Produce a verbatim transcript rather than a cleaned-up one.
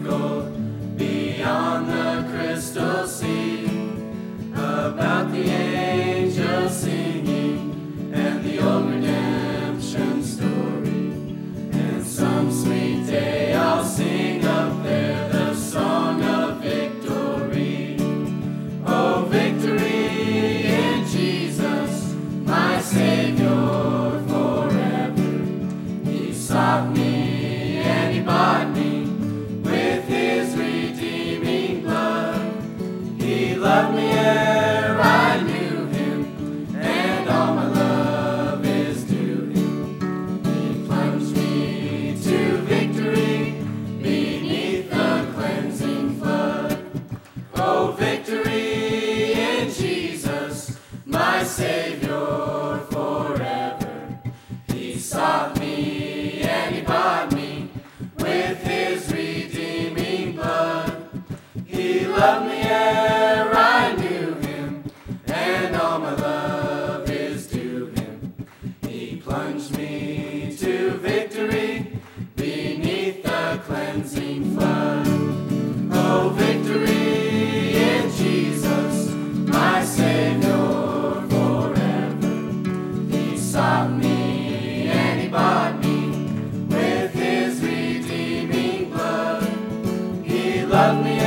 gold beyond the crystal sea, about the angels singing and the old redemption story. And some sweet day I'll sing up there the song of victory. Oh, victory in Jesus, my Savior forever. He sought me and He bought me with His redeeming blood. He loved me ere I knew Him, and all my love is due Him. He plunged me to victory beneath the cleansing flood. Oh, victory in Jesus, my Savior forever. He sought me and He bought me with His redeeming blood. He loved me ere I knew Him, and all my love is due Him. He plunged me to victory beneath the cleansing flood. Oh, victory in Jesus, my Savior forever. He sought me and He bought me with His redeeming blood. He loved me